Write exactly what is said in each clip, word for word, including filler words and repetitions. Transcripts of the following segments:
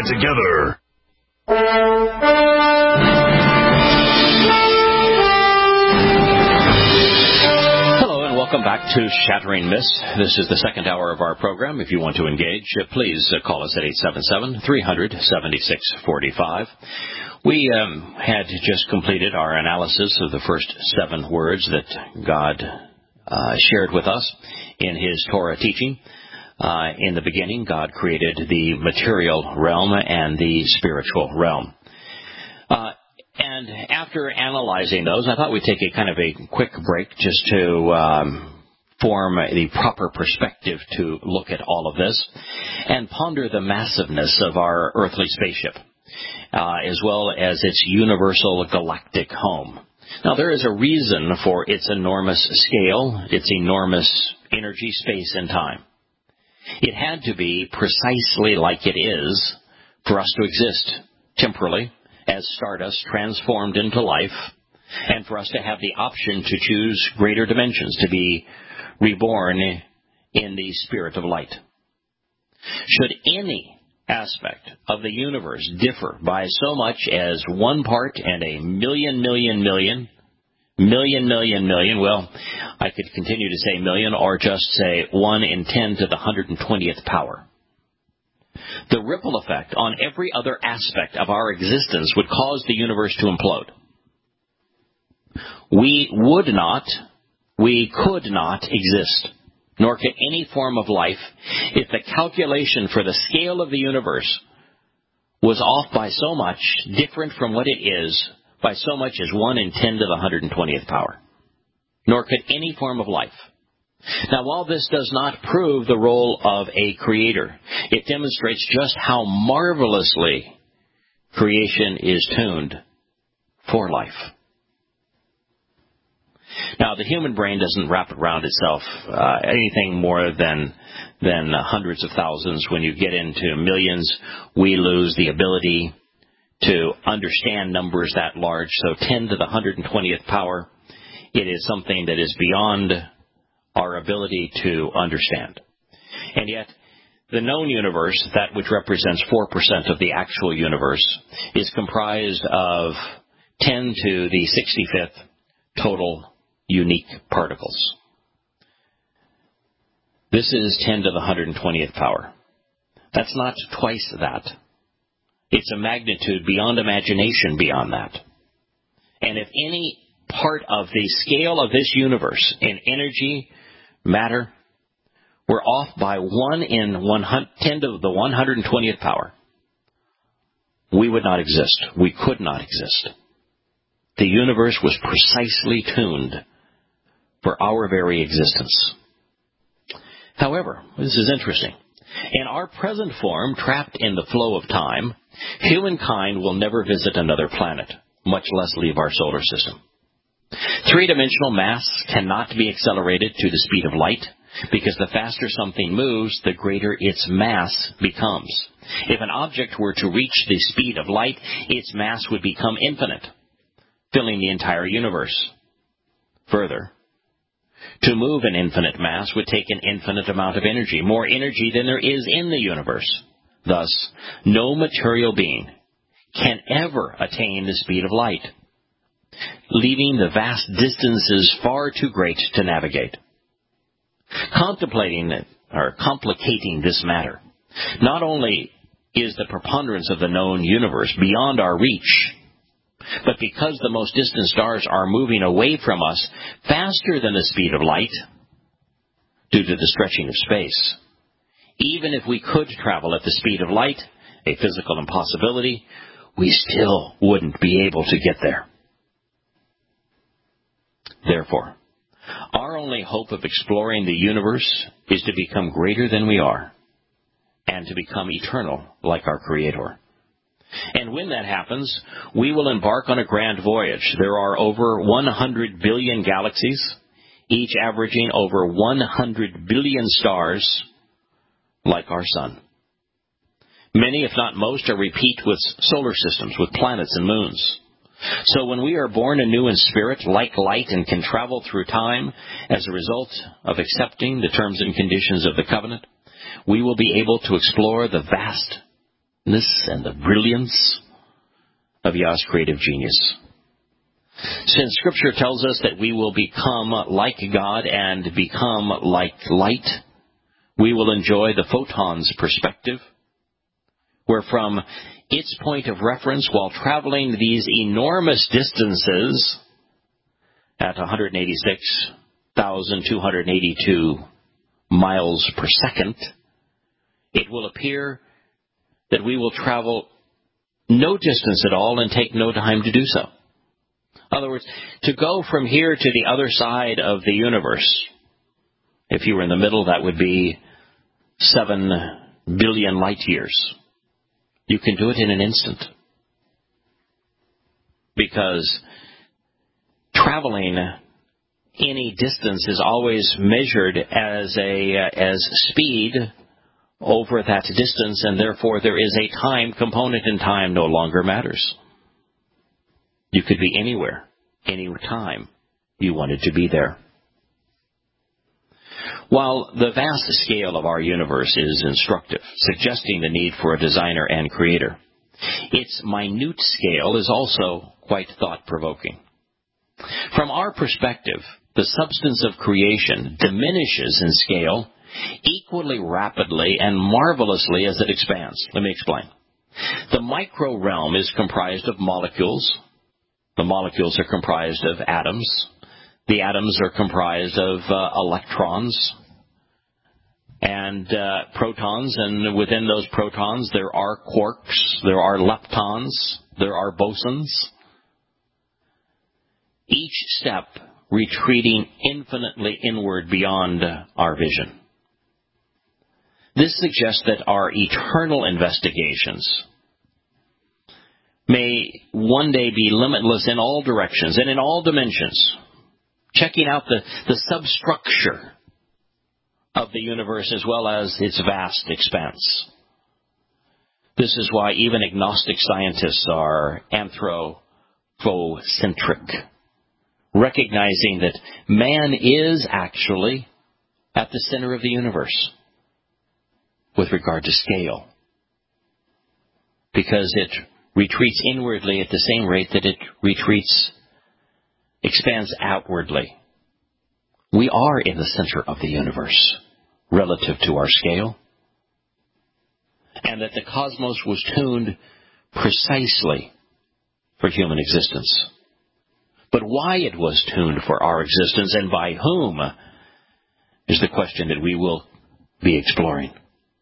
that together. Hello and welcome back to Shattering Myths. This is the second hour of our program. If you want to engage, please call us at eight seven seven, three hundred, seventy-six forty-five. We um, had just completed our analysis of the first seven words that God uh, shared with us in His Torah teaching. Uh, in the beginning, God created the material realm and the spiritual realm. Uh, and after analyzing those, I thought we'd take a kind of a quick break just to um, form the proper perspective to look at all of this and ponder the massiveness of our earthly spaceship, uh, as well as its universal galactic home. Now, there is a reason for its enormous scale, its enormous energy, space, and time. It had to be precisely like it is for us to exist temporally as stardust transformed into life, and for us to have the option to choose greater dimensions, to be reborn in the spirit of light. Should any aspect of the universe differ by so much as one part and a million, million, million, million, million, million, well, I could continue to say million or just say one in ten to the one hundred twentieth power. The ripple effect on every other aspect of our existence would cause the universe to implode. We would not, we could not exist, nor could any form of life, if the calculation for the scale of the universe was off by so much, different from what it is, by so much as one in ten to the one hundred twentieth power. Nor could any form of life. Now, while this does not prove the role of a creator, it demonstrates just how marvelously creation is tuned for life. Now, the human brain doesn't wrap around itself uh, anything more than than uh, hundreds of thousands. When you get into millions, we lose the ability to understand numbers that large. So ten to the one hundred twentieth power, it is something that is beyond our ability to understand. And yet, the known universe, that which represents four percent of the actual universe, is comprised of ten to the sixty-fifth total unique particles. This is ten to the one hundred twentieth power. That's not twice that. It's a magnitude beyond imagination beyond that. And if any part of the scale of this universe in energy, matter, were off by one in one hundred, ten to the one hundred twentieth power, we would not exist. We could not exist. The universe was precisely tuned for our very existence. However, this is interesting. In our present form, trapped in the flow of time, humankind will never visit another planet, much less leave our solar system. Three-dimensional mass cannot be accelerated to the speed of light, because the faster something moves, the greater its mass becomes. If an object were to reach the speed of light, its mass would become infinite, filling the entire universe. Further, to move an infinite mass would take an infinite amount of energy, more energy than there is in the universe. Thus, no material being can ever attain the speed of light, leaving the vast distances far too great to navigate. Contemplating or complicating this matter, not only is the preponderance of the known universe beyond our reach, but because the most distant stars are moving away from us faster than the speed of light due to the stretching of space, even if we could travel at the speed of light, a physical impossibility, we still wouldn't be able to get there. Therefore, our only hope of exploring the universe is to become greater than we are and to become eternal like our Creator. And when that happens, we will embark on a grand voyage. There are over one hundred billion galaxies, each averaging over one hundred billion stars like our sun. Many, if not most, are replete with solar systems, with planets and moons. So when we are born anew in spirit, like light, and can travel through time as a result of accepting the terms and conditions of the covenant, we will be able to explore the vast and the brilliance of Yah's creative genius. Since Scripture tells us that we will become like God and become like light, we will enjoy the photon's perspective, where from its point of reference, while traveling these enormous distances at one hundred eighty-six thousand two hundred eighty-two miles per second, it will appear that we will travel no distance at all and take no time to do so. In other words, to go from here to the other side of the universe, if you were in the middle, that would be seven billion light years. You can do it in an instant. Because traveling any distance is always measured as a as speed over that distance, and therefore there is a time component, and time no longer matters. You could be anywhere, any time you wanted to be there. While the vast scale of our universe is instructive, suggesting the need for a designer and creator, its minute scale is also quite thought-provoking. From our perspective, the substance of creation diminishes in scale equally rapidly and marvelously as it expands. Let me explain. The micro realm is comprised of molecules. The molecules are comprised of atoms. The atoms are comprised of uh, electrons and uh, protons, and within those protons there are quarks, there are leptons, there are bosons. Each step retreating infinitely inward beyond our vision. This suggests that our eternal investigations may one day be limitless in all directions and in all dimensions, checking out the, the substructure of the universe as well as its vast expanse. This is why even agnostic scientists are anthropocentric, recognizing that man is actually at the center of the universe with regard to scale, because it retreats inwardly at the same rate that it retreats, expands outwardly. We are in the center of the universe relative to our scale, and that the cosmos was tuned precisely for human existence. But why it was tuned for our existence and by whom is the question that we will be exploring.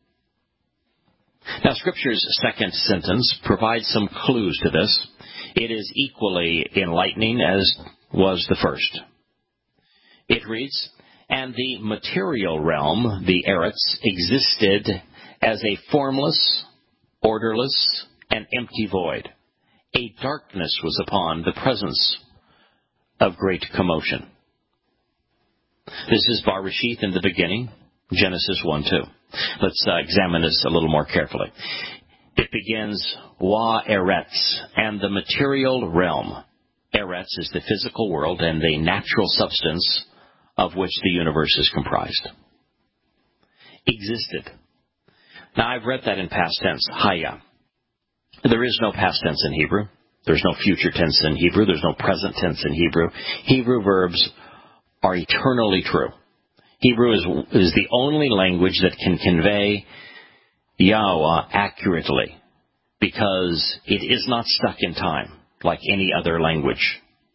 Now, Scripture's second sentence provides some clues to this. It is equally enlightening as was the first. It reads, "And the material realm, the Eretz, existed as a formless, orderless, and empty void. A darkness was upon the presence of great commotion." This is Bereshith in the beginning, Genesis one two. Let's uh, examine this a little more carefully. It begins, Wa Eretz, and the material realm. Eretz is the physical world and the natural substance of which the universe is comprised. Existed. Now, I've read that in past tense, Haya. There is no past tense in Hebrew. There's no future tense in Hebrew. There's no present tense in Hebrew. Hebrew verbs are eternally true. Hebrew is, is the only language that can convey Yahweh accurately, because it is not stuck in time like any other language.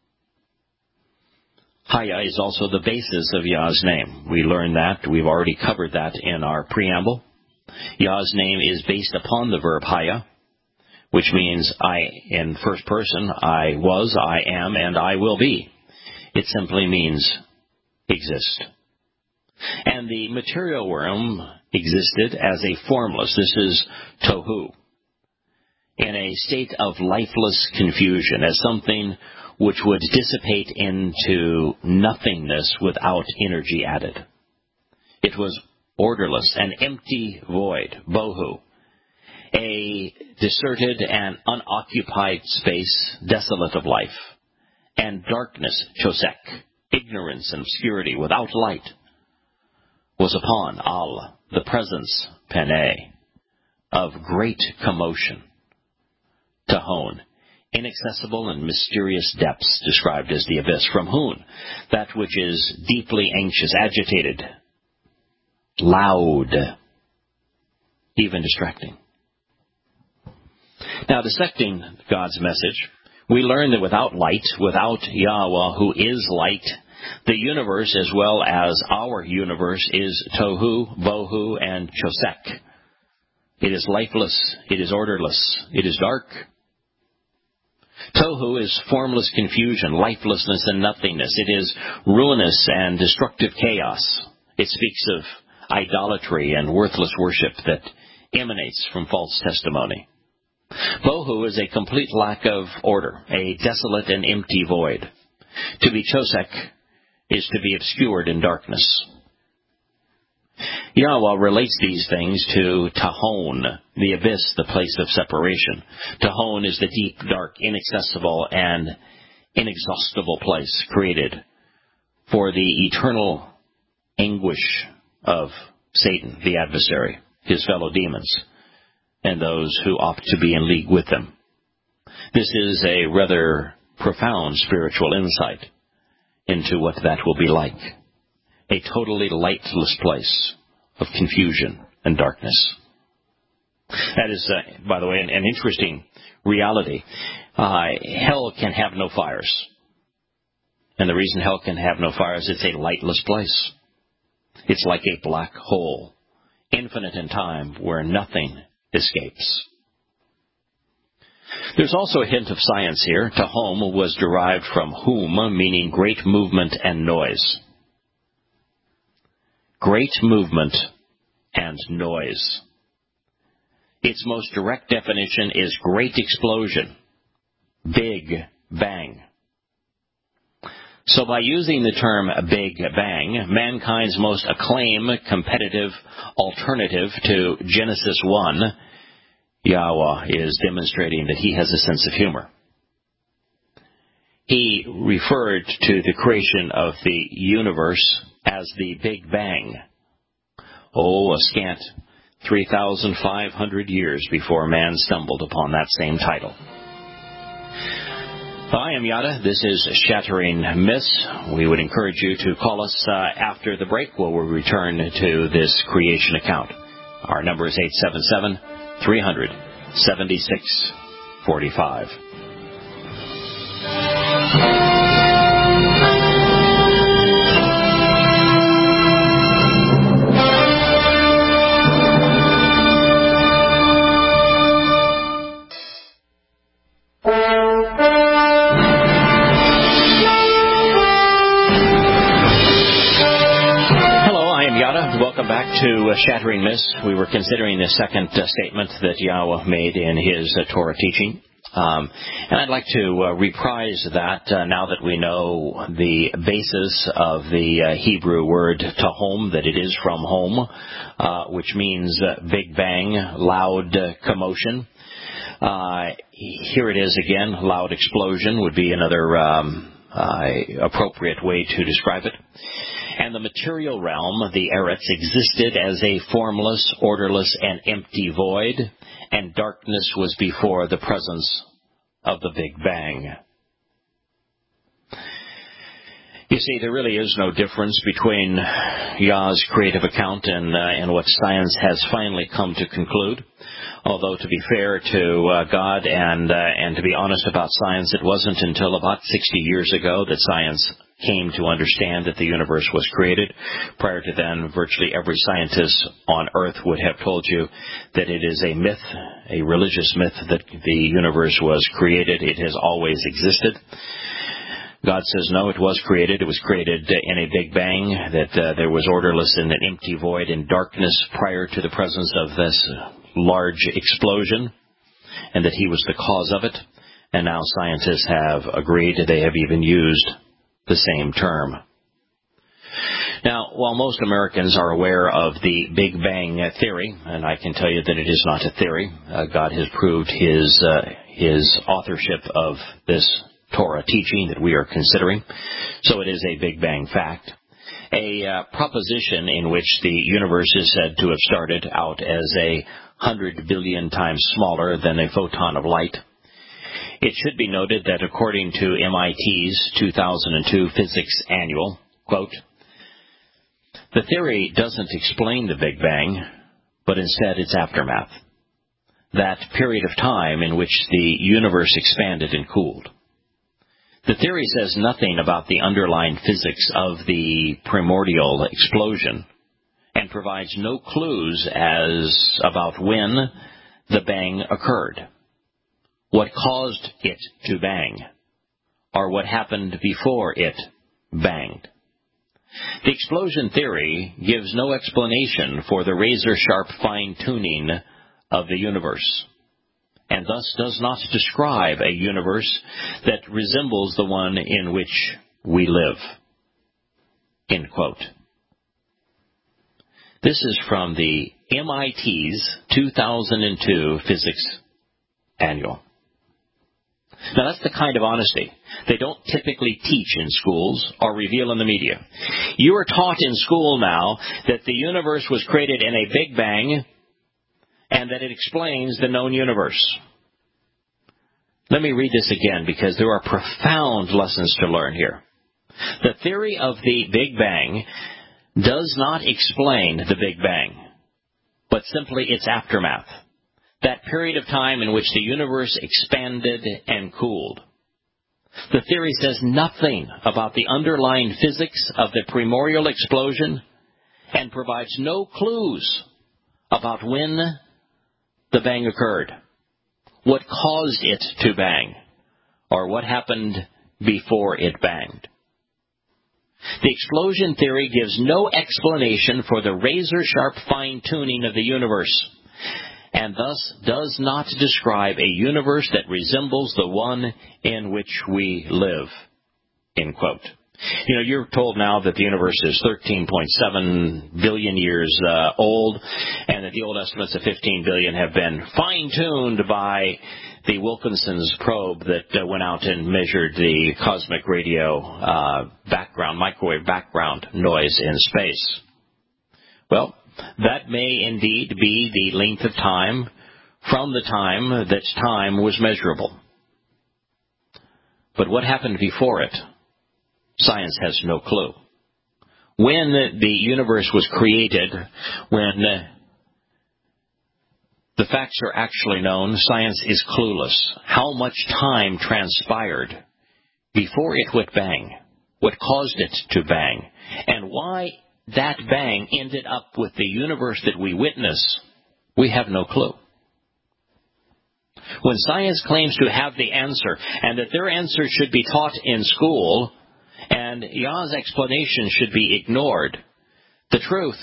Haya is also the basis of Yah's name. We learned that. We've already covered that in our preamble. Yah's name is based upon the verb Haya, which means I, in first person, I was, I am, and I will be. It simply means exist. And the material realm existed as a formless, this is tohu, in a state of lifeless confusion, as something which would dissipate into nothingness without energy added. It was orderless, an empty void, bohu, a deserted and unoccupied space, desolate of life, and darkness, chosek, ignorance and obscurity, without light, was upon Al, the presence, Pene, of great commotion. Tahon, inaccessible and mysterious depths described as the abyss. From Hun, that which is deeply anxious, agitated, loud, even distracting. Now, dissecting God's message, we learn that without light, without Yahweh, who is light, the universe as well as our universe is tohu, bohu, and chosek. It is lifeless, it is orderless, it is dark. Tohu is formless confusion, lifelessness and nothingness. It is ruinous and destructive chaos. It speaks of idolatry and worthless worship that emanates from false testimony. Bohu is a complete lack of order, a desolate and empty void. To be chosek is to be obscured in darkness. Yahweh relates these things to Tahon, the abyss, the place of separation. Tahon is the deep, dark, inaccessible, and inexhaustible place created for the eternal anguish of Satan, the adversary, his fellow demons, and those who opt to be in league with them. This is a rather profound spiritual insight into what that will be like. A totally lightless place of confusion and darkness. That is, uh, by the way, an, an interesting reality. Uh, hell can have no fires. And the reason hell can have no fires, it's a lightless place. It's like a black hole, infinite in time, where nothing escapes. There's also a hint of science here. Tahom was derived from hum, meaning great movement and noise. Great movement and noise. Its most direct definition is great explosion, big bang. So by using the term Big Bang, mankind's most acclaimed competitive alternative to Genesis one, Yahweh is demonstrating that he has a sense of humor. He referred to the creation of the universe as the Big Bang. Oh, a scant three thousand five hundred years before man stumbled upon that same title. I am Yada. This is Shattering Myths. We would encourage you to call us uh, after the break where we'll return to this creation account. Our number is eight seven seven, three hundred, seventy-six forty-five. Welcome back to uh, Shattering Myths. We were considering the second uh, statement that Yahweh made in his uh, Torah teaching. Um, and I'd like to uh, reprise that uh, now that we know the basis of the uh, Hebrew word tahom, that it is from home, uh, which means uh, big bang, loud uh, commotion. Uh, here it is again, loud explosion would be another um, uh, appropriate way to describe it. And the material realm, the Eretz, existed as a formless, orderless, and empty void, and darkness was before the presence of the Big Bang. You see, there really is no difference between Yah's creative account and, uh, and what science has finally come to conclude. Although, to be fair to uh, God and uh, and to be honest about science, it wasn't until about sixty years ago that science came to understand that the universe was created. Prior to then, virtually every scientist on Earth would have told you that it is a myth, a religious myth, that the universe was created. It has always existed. God says, no, it was created. It was created in a big bang, that uh, there was orderless and an empty void and darkness prior to the presence of this large explosion, and that he was the cause of it. And now scientists have agreed, they have even used the same term. Now, while most Americans are aware of the Big Bang theory, and I can tell you that it is not a theory, uh, God has proved his uh, his authorship of this Torah teaching that we are considering, so it is a Big Bang fact. A uh, proposition in which the universe is said to have started out as a hundred billion times smaller than a photon of light. It should be noted that according to M I T's two thousand two Physics Annual, quote, the theory doesn't explain the Big Bang, but instead its aftermath, that period of time in which the universe expanded and cooled. The theory says nothing about the underlying physics of the primordial explosion and provides no clues as about when the bang occurred, what caused it to bang, or what happened before it banged. The explosion theory gives no explanation for the razor-sharp fine-tuning of the universe, and thus does not describe a universe that resembles the one in which we live. End quote. This is from the M I T's two thousand two Physics Annual. Now, that's the kind of honesty they don't typically teach in schools or reveal in the media. You are taught in school now that the universe was created in a Big Bang and that it explains the known universe. Let me read this again because there are profound lessons to learn here. The theory of the Big Bang does not explain the Big Bang, but simply its aftermath, that period of time in which the universe expanded and cooled. The theory says nothing about the underlying physics of the primordial explosion and provides no clues about when the bang occurred, what caused it to bang, or what happened before it banged. The explosion theory gives no explanation for the razor-sharp fine-tuning of the universe, and thus does not describe a universe that resembles the one in which we live. End quote. You know, you're told now that the universe is thirteen point seven billion years uh, old, and that the old estimates of fifteen billion have been fine-tuned by the Wilkinson's probe that uh, went out and measured the cosmic radio uh, background, microwave background noise in space. Well, that may indeed be the length of time from the time that time was measurable. But what happened before it? Science has no clue. When the universe was created, when the facts are actually known, science is clueless. How much time transpired before it went bang? What caused it to bang? And why that bang ended up with the universe that we witness, we have no clue. When science claims to have the answer, and that their answer should be taught in school, and Yah's explanation should be ignored, the truth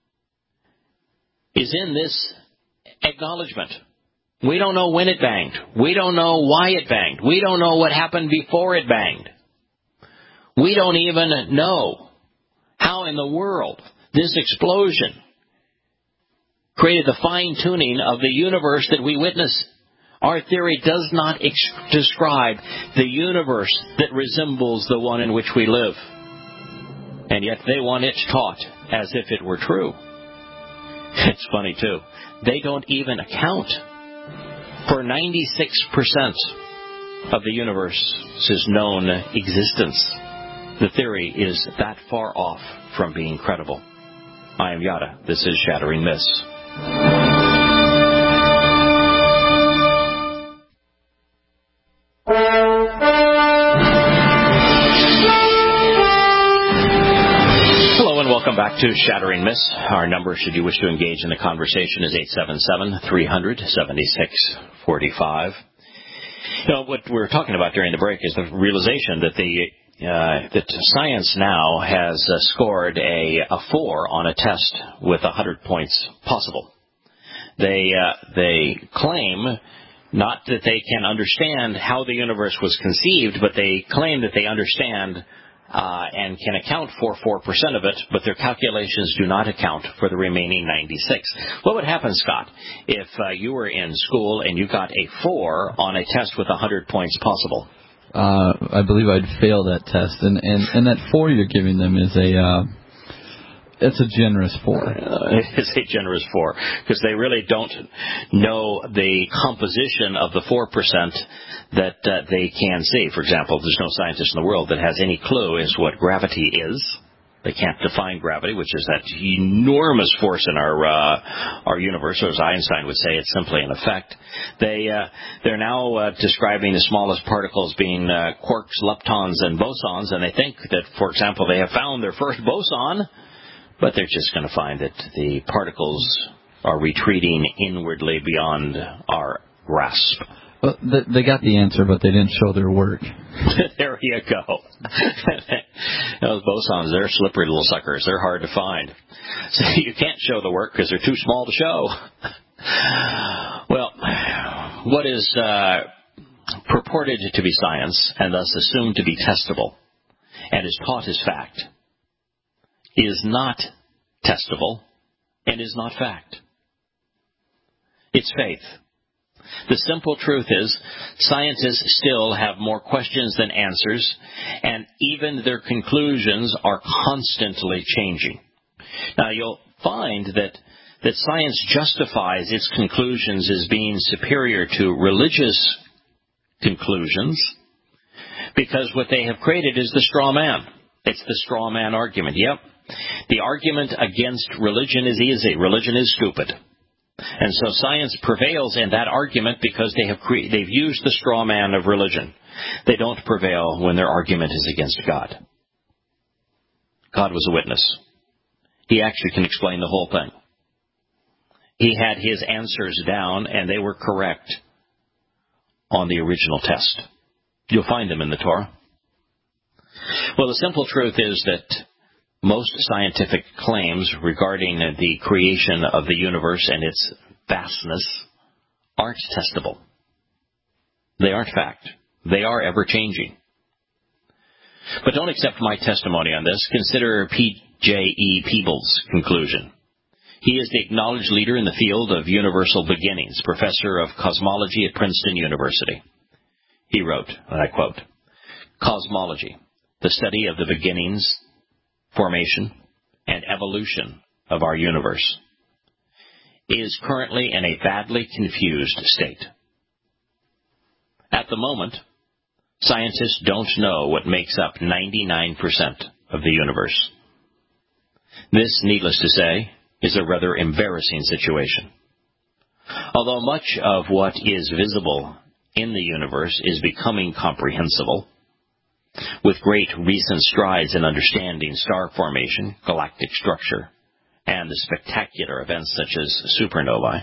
is in this acknowledgement. We don't know when it banged. We don't know why it banged. We don't know what happened before it banged. We don't even know how in the world this explosion created the fine-tuning of the universe that we witness. Our theory does not ex- describe the universe that resembles the one in which we live. And yet they want it taught as if it were true. It's funny, too. They don't even account for ninety-six percent of the universe's known existence. The theory is that far off from being credible. I am Yada. This is Shattering Myths. Welcome back to Shattering Myths. Our number, should you wish to engage in the conversation, is eight seven seven, three hundred, seventy-six forty-five. You know, what we're talking about during the break is the realization that the uh, that science now has uh, scored a, a four on a test with one hundred points possible. They uh, they claim not that they can understand how the universe was conceived, but they claim that they understand Uh, and can account for four percent of it, but their calculations do not account for the remaining ninety-six. What would happen, Scott, if uh, you were in school and you got a four on a test with one hundred points possible? Uh, I believe I'd fail that test, and, and, and that four you're giving them is a uh, It's a generous four. Uh, it's a generous four, because they really don't know the composition of the four percent that uh, they can see. For example, there's no scientist in the world that has any clue as to what gravity is. They can't define gravity, which is that enormous force in our uh, our universe, or as Einstein would say, it's simply an effect. They uh, they're now uh, describing the smallest particles being uh, quarks, leptons, and bosons, and they think that, for example, they have found their first boson, but they're just going to find that the particles are retreating inwardly beyond our grasp. Well, they got the answer, but they didn't show their work. There you go. Those bosons, they're slippery little suckers. They're hard to find. So you can't show the work because they're too small to show. Well, what is uh, purported to be science, and thus assumed to be testable, and is taught as fact, is not testable and is not fact. It's faith. The simple truth is, scientists still have more questions than answers, and even their conclusions are constantly changing. Now, you'll find that, that science justifies its conclusions as being superior to religious conclusions, because what they have created is the straw man. It's the straw man argument. Yep. The argument against religion is easy. Religion is stupid. And so science prevails in that argument because they have cre- they've used the straw man of religion. They don't prevail when their argument is against God. God was a witness. He actually can explain the whole thing. He had his answers down, and they were correct on the original test. You'll find them in the Torah. Well, the simple truth is that most scientific claims regarding the creation of the universe and its vastness aren't testable. They aren't fact. They are ever-changing. But don't accept my testimony on this. Consider P J E Peebles' conclusion. He is the acknowledged leader in the field of universal beginnings, professor of cosmology at Princeton University. He wrote, and I quote, "Cosmology, the study of the beginnings, formation, and evolution of our universe, is currently in a badly confused state. At the moment, scientists don't know what makes up ninety-nine percent of the universe. This, needless to say, is a rather embarrassing situation. Although much of what is visible in the universe is becoming comprehensible, with great recent strides in understanding star formation, galactic structure, and the spectacular events such as supernovae,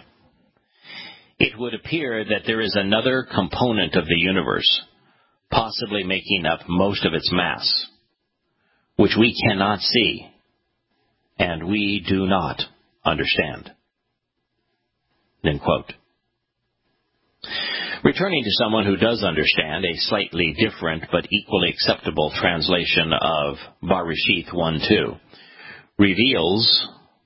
it would appear that there is another component of the universe, possibly making up most of its mass, which we cannot see and we do not understand." End quote. Returning to someone who does understand, a slightly different but equally acceptable translation of Bereshith one two reveals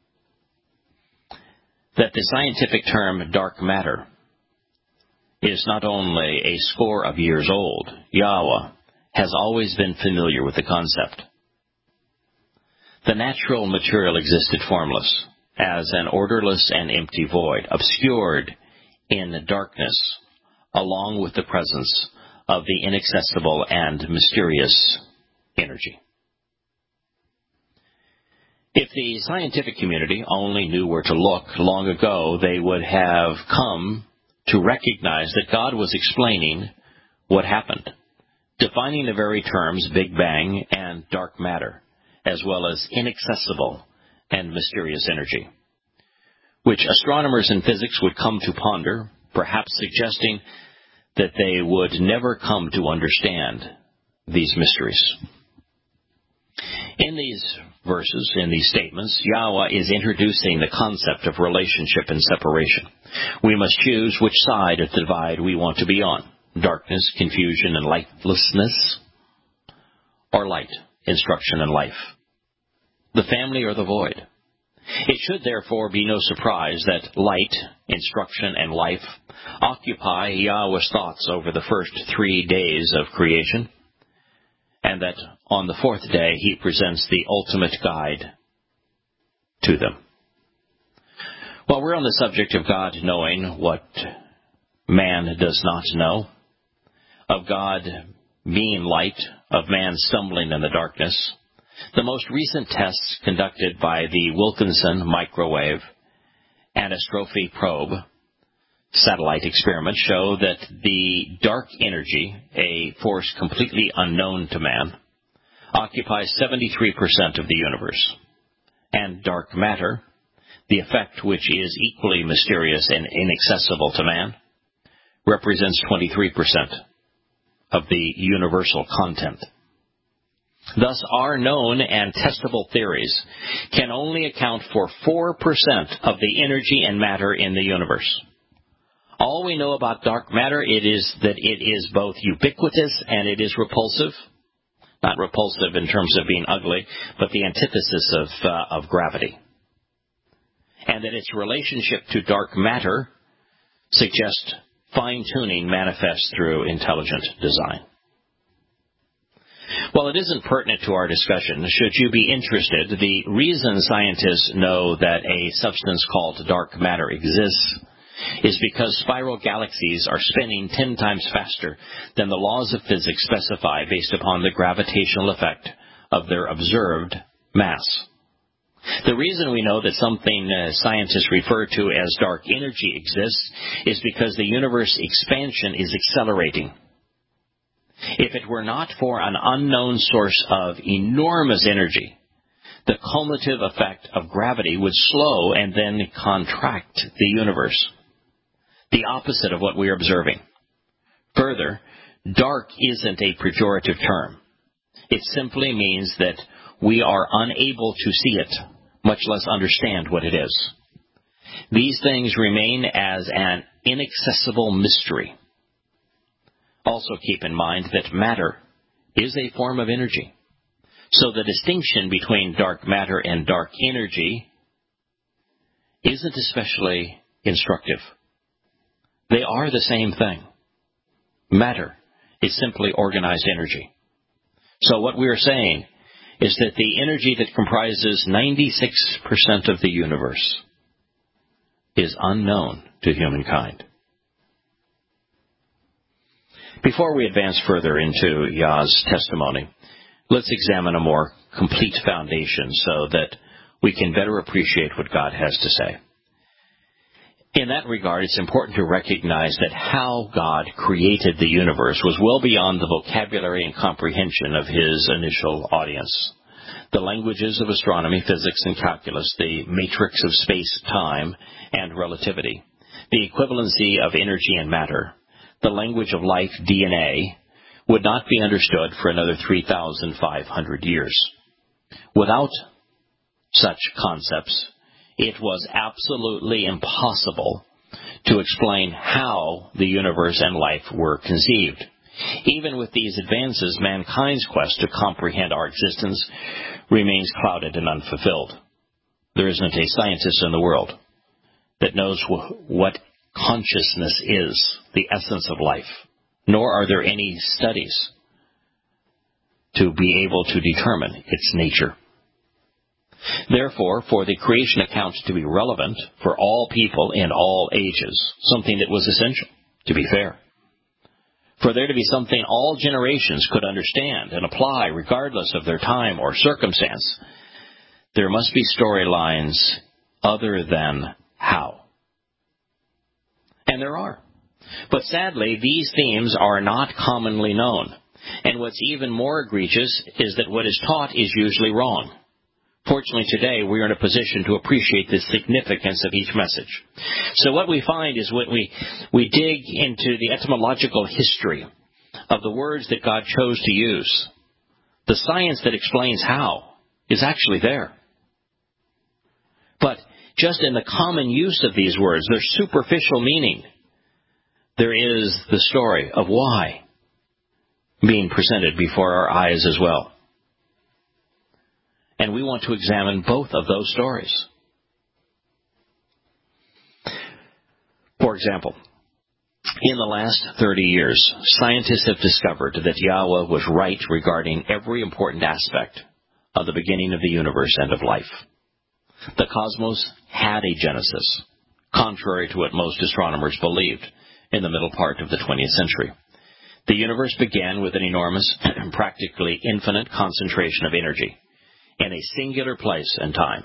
that the scientific term dark matter is not only a score of years old. Yahweh has always been familiar with the concept. The natural material existed formless, as an orderless and empty void, obscured in darkness, along with the presence of the inaccessible and mysterious energy. If the scientific community only knew where to look long ago, they would have come to recognize that God was explaining what happened, defining the very terms Big Bang and dark matter, as well as inaccessible and mysterious energy, which astronomers in physics would come to ponder, perhaps suggesting that they would never come to understand these mysteries. In these verses, in these statements, Yahweh is introducing the concept of relationship and separation. We must choose which side of the divide we want to be on: darkness, confusion, and lightlessness, or light, instruction, and life, the family or the void. It should therefore be no surprise that light, instruction, and life occupy Yahweh's thoughts over the first three days of creation, and that on the fourth day he presents the ultimate guide to them. While we're on the subject of God knowing what man does not know, of God being light, of man stumbling in the darkness, the most recent tests conducted by the Wilkinson Microwave Anisotropy Probe satellite experiment show that the dark energy, a force completely unknown to man, occupies seventy-three percent of the universe. And dark matter, the effect which is equally mysterious and inaccessible to man, represents twenty-three percent of the universal content. Thus, our known and testable theories can only account for four percent of the energy and matter in the universe. All we know about dark matter it is that it is both ubiquitous and it is repulsive. Not repulsive in terms of being ugly, but the antithesis of, uh, of gravity. And that its relationship to dark matter suggests fine-tuning manifests through intelligent design. While it isn't pertinent to our discussion, should you be interested, the reason scientists know that a substance called dark matter exists is because spiral galaxies are spinning ten times faster than the laws of physics specify based upon the gravitational effect of their observed mass. The reason we know that something uh, scientists refer to as dark energy exists is because the universe expansion is accelerating. If it were not for an unknown source of enormous energy, the cumulative effect of gravity would slow and then contract the universe. The opposite of what we are observing. Further, dark isn't a pejorative term. It simply means that we are unable to see it, much less understand what it is. These things remain as an inaccessible mystery. Also keep in mind that matter is a form of energy. So the distinction between dark matter and dark energy isn't especially instructive. They are the same thing. Matter is simply organized energy. So what we are saying is that the energy that comprises ninety-six percent of the universe is unknown to humankind. Before we advance further into Yah's testimony, let's examine a more complete foundation so that we can better appreciate what God has to say. In that regard, it's important to recognize that how God created the universe was well beyond the vocabulary and comprehension of his initial audience. The languages of astronomy, physics, and calculus, the matrix of space-time and relativity, the equivalency of energy and matter, the language of life, D N A, would not be understood for another three thousand five hundred years. Without such concepts, it was absolutely impossible to explain how the universe and life were conceived. Even with these advances, mankind's quest to comprehend our existence remains clouded and unfulfilled. There isn't a scientist in the world that knows wh- what consciousness is, the essence of life, nor are there any studies to be able to determine its nature. Therefore, for the creation account to be relevant for all people in all ages, something that was essential, to be fair, for there to be something all generations could understand and apply regardless of their time or circumstance, there must be storylines other than how. And there are. But sadly, these themes are not commonly known. And what's even more egregious is that what is taught is usually wrong. Fortunately, today, we are in a position to appreciate the significance of each message. So what we find is when we, we dig into the etymological history of the words that God chose to use, the science that explains how is actually there. But just in the common use of these words, their superficial meaning, there is the story of why being presented before our eyes as well. And we want to examine both of those stories. For example, in the last thirty years, scientists have discovered that Yahweh was right regarding every important aspect of the beginning of the universe and of life. The cosmos had a genesis, contrary to what most astronomers believed in the middle part of the twentieth century. The universe began with an enormous, practically infinite concentration of energy in a singular place and time.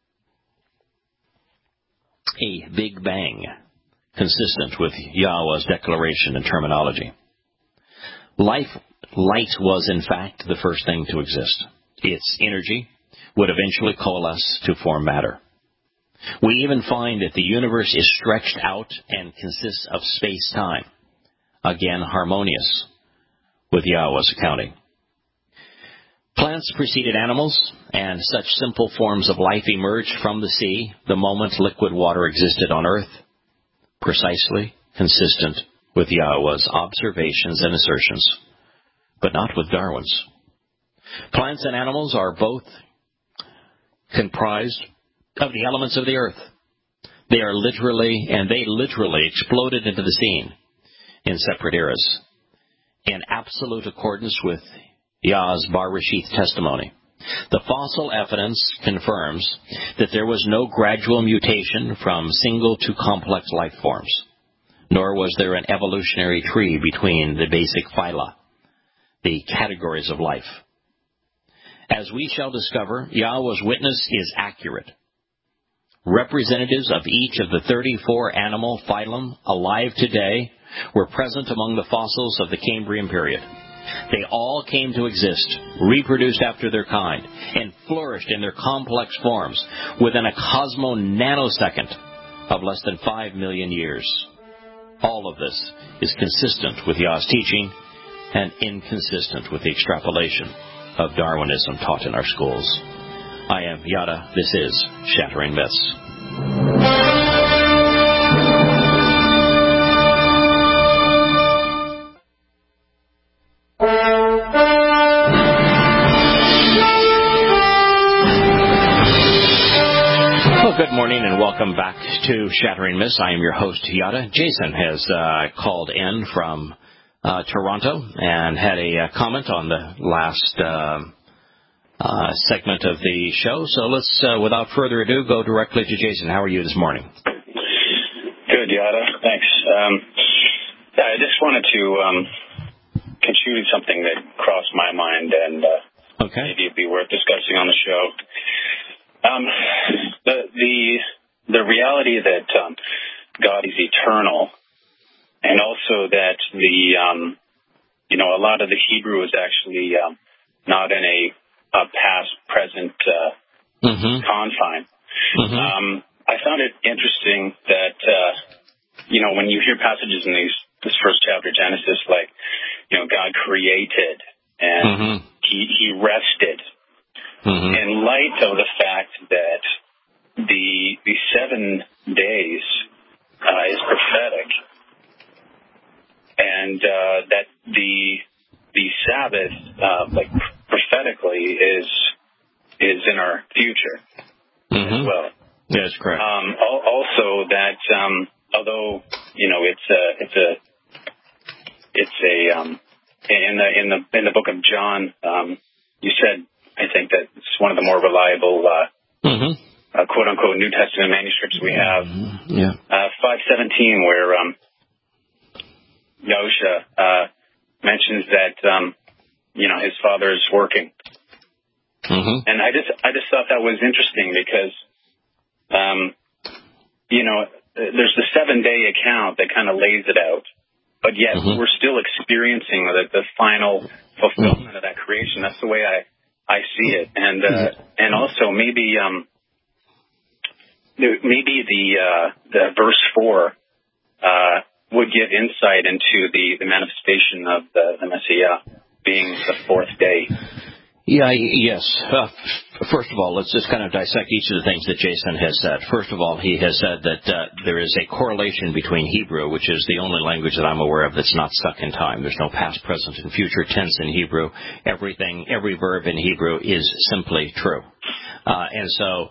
A Big Bang, consistent with Yahweh's declaration and terminology. Life, light was in fact the first thing to exist. Its energy would eventually coalesce to form matter. We even find that the universe is stretched out and consists of space-time, again harmonious with Yahweh's accounting. Plants preceded animals, and such simple forms of life emerged from the sea the moment liquid water existed on earth, precisely consistent with Yahweh's observations and assertions, but not with Darwin's. Plants and animals are both comprised of the elements of the earth. They are literally, and they literally exploded into the scene in separate eras, in absolute accordance with Yah's Barashith testimony. The fossil evidence confirms that there was no gradual mutation from single to complex life forms, nor was there an evolutionary tree between the basic phyla, the categories of life. As we shall discover, Yahweh's witness is accurate. Representatives of each of the thirty-four animal phylum alive today were present among the fossils of the Cambrian period. They all came to exist, reproduced after their kind, and flourished in their complex forms within a cosmo nanosecond of less than five million years. All of this is consistent with Yah's teaching and inconsistent with the extrapolation of Darwinism taught in our schools. I am Yada. This is Shattering Myths. Well, good morning and welcome back to Shattering Myths. I am your host, Yada. Jason has uh, called in from uh, Toronto and had a uh, comment on the last uh, uh, segment of the show. So let's, uh, without further ado, go directly to Jason. How are you this morning? Good, Yada. Thanks. Um, I just wanted to um, contribute something that crossed my mind and uh, okay. maybe it'd be worth discussing on the show. Um, the the the reality that um, God is eternal, and also that the um, you know a lot of the Hebrew is actually um, not in a, a past present uh, mm-hmm. confine. Mm-hmm. Um, I found it interesting that uh, you know when you hear passages in these this first chapter Genesis, like you know God created and mm-hmm. he he rested. Mm-hmm. In light of the fact that the the seven days uh, is prophetic, and uh, that the the Sabbath, uh, like prophetically, is is in our future mm-hmm. as well. Yes, correct. Um, also, that um, although you know it's a it's a it's a um, in the in the in the book of John, um, you said. I think that it's one of the more reliable, uh, mm-hmm. uh, quote-unquote, New Testament manuscripts we have. Mm-hmm. Yeah. Uh, five seventeen, where um, Yahusha uh, mentions that, um, you know, his father is working. Mm-hmm. And I just I just thought that was interesting because, um, you know, there's the seven-day account that kind of lays it out, but yet mm-hmm. we're still experiencing the, the final fulfillment mm-hmm. of that creation. That's the way I... I see it, and uh, and also maybe um, maybe the uh, the verse four uh, would give insight into the, the manifestation of the, the Messiah being the fourth day. Yeah, yes. Uh, first of all, let's just kind of dissect each of the things that Jason has said. First of all, he has said that uh, there is a correlation between Hebrew, which is the only language that I'm aware of that's not stuck in time. There's no past, present, and future tense in Hebrew. Everything, every verb in Hebrew is simply true. Uh, and so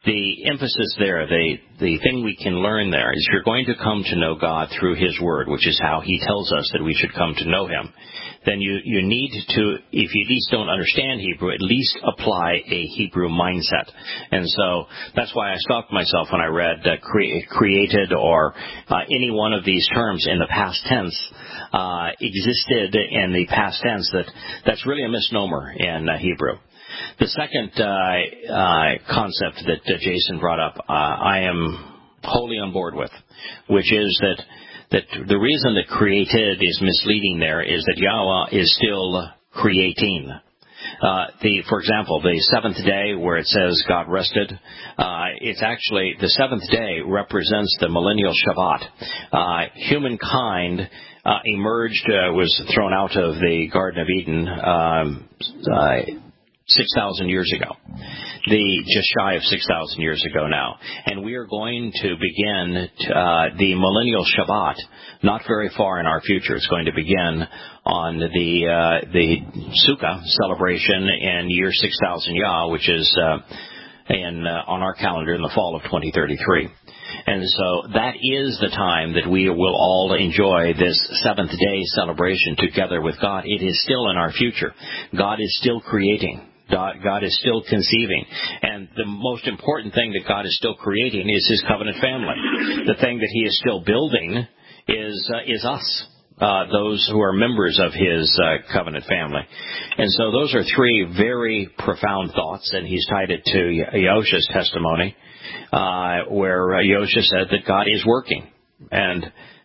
the emphasis there, the, the thing we can learn there is you're going to come to know God through His Word, which is how He tells us that we should come to know Him. Then you, you need to, if you at least don't understand Hebrew, at least apply a Hebrew mindset. And so that's why I stopped myself when I read uh, cre- created or uh, any one of these terms in the past tense uh, existed in the past tense. That that's really a misnomer in uh, Hebrew. The second uh, uh, concept that uh, Jason brought up, uh, I am wholly on board with, which is that that the reason that created is misleading there is that Yahweh is still creating. Uh, the, for example, the seventh day where it says God rested, uh, it's actually, the seventh day represents the millennial Shabbat. Uh, humankind uh, emerged, uh, was thrown out of the Garden of Eden um, uh, six thousand years ago. The just shy of six thousand years ago now. And we are going to begin to, uh, the millennial Shabbat not very far in our future. It's going to begin on the uh, the Sukkah celebration in year six thousand Yah, which is uh, in uh, on our calendar in the fall of twenty thirty-three. And so that is the time that we will all enjoy this seventh day celebration together with God. It is still in our future. God is still creating. God is still conceiving. And the most important thing that God is still creating is His covenant family. The thing that He is still building is uh, is us, uh, those who are members of His uh, covenant family. And so those are three very profound thoughts, and he's tied it to Yosha's testimony, uh, where uh, Yosha said that God is working. And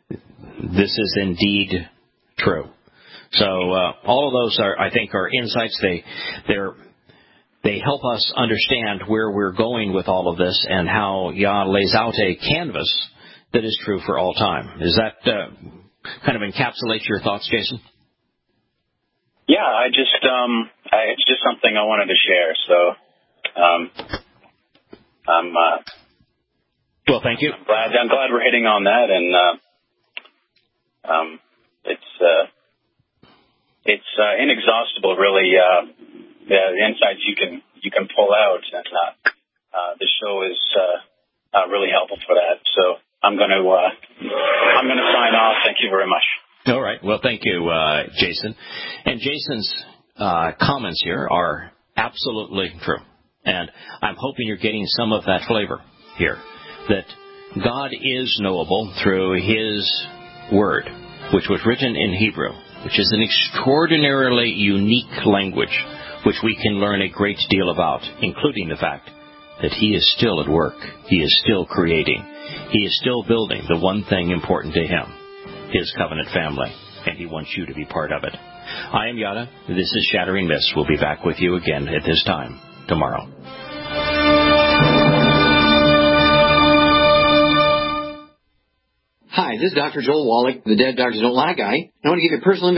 this is indeed true. So uh, all of those are, I think, are insights. They, they're They help us understand where we're going with all of this and how Yah lays out a canvas that is true for all time. Does that uh, kind of encapsulate your thoughts, Jason? Yeah, I just, um, I, it's just something I wanted to share. So, um, I'm, uh, well, thank you. I'm glad, I'm glad we're hitting on that, and uh, um, it's, uh, it's uh, inexhaustible, really. Uh, The, the insights you can you can pull out, and uh, uh, the show is uh, uh, really helpful for that. So I'm going to uh, I'm going to sign off. Thank you very much. All right. Well, thank you, uh, Jason. And Jason's uh, comments here are absolutely true, and I'm hoping you're getting some of that flavor here. That God is knowable through His Word, which was written in Hebrew, which is an extraordinarily unique language, which we can learn a great deal about, including the fact that He is still at work. He is still creating. He is still building the one thing important to Him, His covenant family, and He wants you to be part of it. I am Yada. This is Shattering Myths. We'll be back with you again at this time tomorrow. Hi, this is Doctor Joel Wallach, the Dead Doctors Don't Lie guy. I want to give you a personal